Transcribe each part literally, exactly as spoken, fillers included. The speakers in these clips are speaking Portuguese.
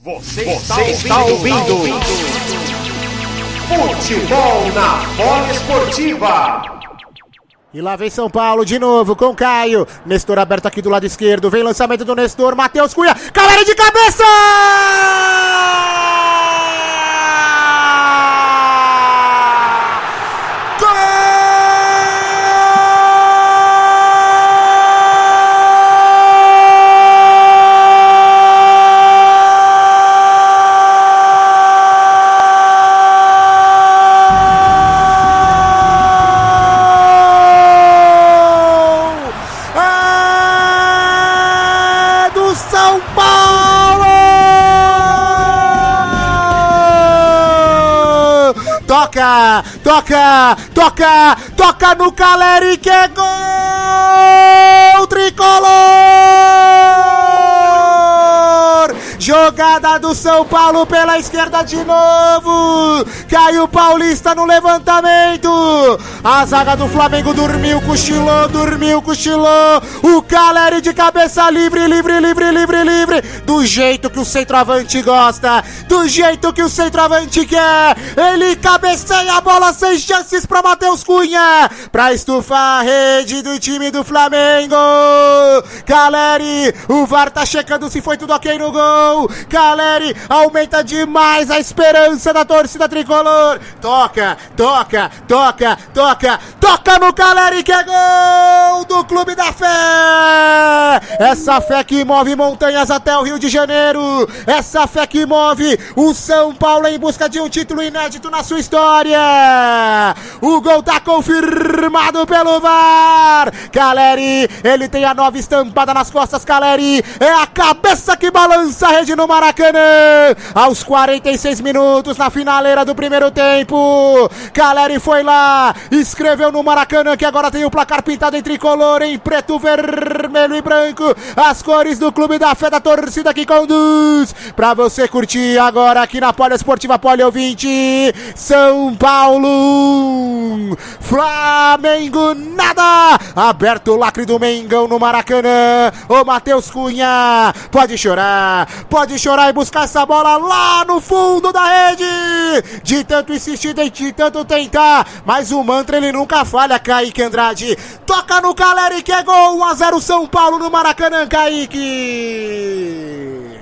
Você, Você está ouvindo, está ouvindo. Futebol na Bola Esportiva. E lá vem São Paulo de novo com Caio. Nestor aberto aqui do lado esquerdo. Vem lançamento do Nestor. Matheus Cunha. Caleri de cabeça! Toca, toca, toca, toca no Caleri que é gol tricolor! Jogada do São Paulo pela esquerda de novo. Caio Paulista no levantamento. A zaga do Flamengo dormiu, cochilou, dormiu, cochilou. O Caleri de cabeça livre, livre, livre, livre, livre. Do jeito que o centroavante gosta, do jeito que o centroavante quer. Ele cabeceia a bola sem chances para Matheus Cunha, para estufar a rede do time do Flamengo. Caleri, o V A R tá checando se foi tudo ok no gol. Caleri aumenta demais a esperança da torcida tricolor. Toca, toca, toca, toca, toca no Caleri que é gol do Clube da Fé. Essa fé que move montanhas até o Rio de Janeiro. Essa fé que move o São Paulo em busca de um título inédito na sua história. O gol tá confirmado pelo V A R. Caleri, ele tem a nova estampada nas costas. Caleri é a cabeça que balança a rede no Maracanã. Aos quarenta e seis minutos na finaleira do primeiro tempo, Caleri foi lá, escreveu no Maracanã que agora tem o placar pintado em tricolor, em preto, vermelho e branco, as cores do Clube da Fé, da torcida que conduz, pra você curtir agora aqui na Poli Esportiva Poli Ouvinte. São Paulo, Flamengo nada, aberto o lacre do Mengão no Maracanã. Ô Matheus Cunha, pode chorar, pode chorar e buscar essa bola lá no fundo da rede, de tanto insistir, de tanto tentar, mas o mantra ele nunca falha. Kaique Andrade toca no Caleri que é gol. Um a zero São Paulo no Maracanã. Kaique,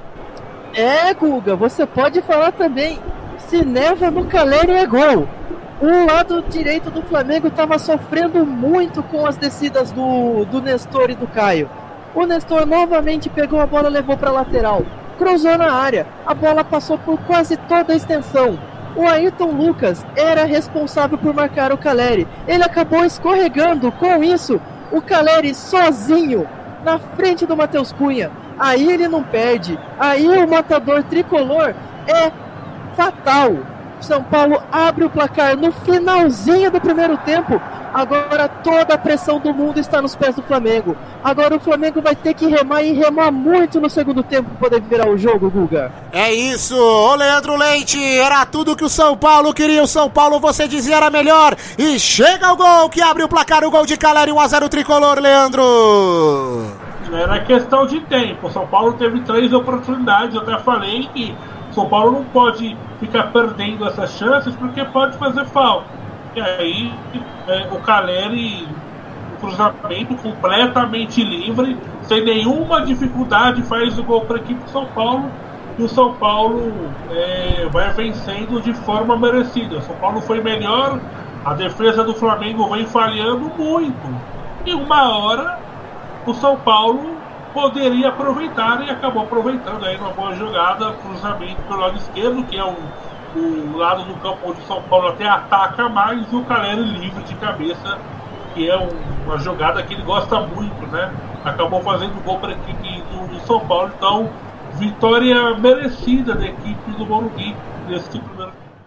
é, Guga, você pode falar também, se neva no Caleri é gol. O lado direito do Flamengo estava sofrendo muito com as descidas do, do Nestor e do Caio. O Nestor novamente pegou a bola e levou para a lateral, cruzou na área, a bola passou por quase toda a extensão. O Ayrton Lucas era responsável por marcar o Caleri, ele acabou escorregando. Com isso, o Caleri sozinho na frente do Matheus Cunha. Aí ele não perde, aí o matador tricolor é fatal. São Paulo abre o placar no finalzinho do primeiro tempo. Agora toda a pressão do mundo está nos pés do Flamengo. Agora o Flamengo vai ter que remar e remar muito no segundo tempo para poder virar o jogo, Guga. É isso, ô Leandro Leite, era tudo que o São Paulo queria. O São Paulo, você dizia, era melhor. E chega o gol que abre o placar, o gol de Caleri, um a zero tricolor, Leandro. Era questão de tempo. O São Paulo teve três oportunidades. Eu até falei que o São Paulo não pode ficar perdendo essas chances porque pode fazer falta. E aí é, o Caleri, o cruzamento completamente livre, sem nenhuma dificuldade, faz o gol para a equipe do São Paulo. E o São Paulo é, vai vencendo de forma merecida. O São Paulo foi melhor, a defesa do Flamengo vem falhando muito. E uma hora o São Paulo poderia aproveitar e acabou aproveitando aí uma boa jogada, cruzamento pelo lado esquerdo, que é o, o lado do campo onde o São Paulo até ataca mais, e o Caleri livre de cabeça, que é um, uma jogada que ele gosta muito, né? Acabou fazendo gol para a equipe do, do São Paulo. Então, vitória merecida da equipe do Morumbi nesse primeiro tempo.